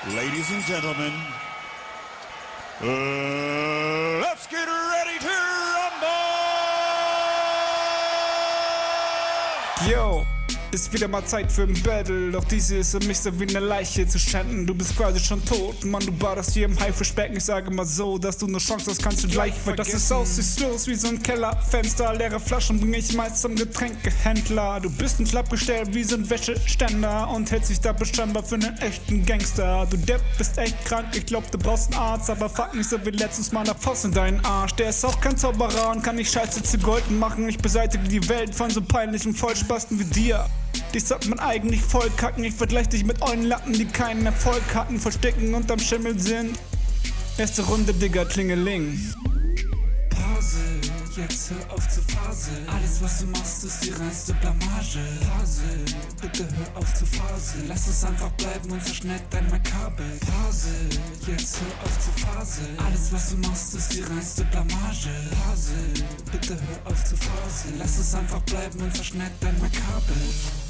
Ladies and gentlemen, let's get ready to rumble! Yo, ist wieder mal Zeit für ein Battle. Doch diese ist um mich so wie eine Leiche zu schänden. Du bist quasi schon tot, Mann, du badest hier im Haifischbecken. Ich sage mal so, dass du eine Chance hast, kannst du gleich vergessen. Das ist aussichtslos wie so ein Kellerfenster. Leere Flaschen bring ich meist zum Getränkehändler. Du bist ein Klappgestell wie so ein Wäscheständer und hältst dich da bescheinbar für einen echten Gangster. Du Depp bist echt krank, ich glaub du brauchst einen Arzt. Aber fuck nicht so wie letztens mal eine Faust in deinen Arsch. Der ist auch kein Zauberer und kann nicht Scheiße zu Golden machen. Ich beseitige die Welt von so peinlichen Vollspasten wie dir. Dich sollte man eigentlich voll kacken. Ich vergleich dich mit euren Lappen, die keinen Erfolg hatten, verstecken unterm Schimmel sind. Erste Runde, Digga, Klingeling. Pause, jetzt hör auf zu faseln. Alles was du machst ist die reinste Blamage. Pause, bitte hör auf zu faseln. Lass es einfach bleiben und zerschneid dein Kabel. Pause, jetzt hör auf zu faseln. Alles was du machst ist die reinste Blamage. Pause, bitte hör auf zu faseln. Lass es einfach bleiben und zerschneid dein Kabel.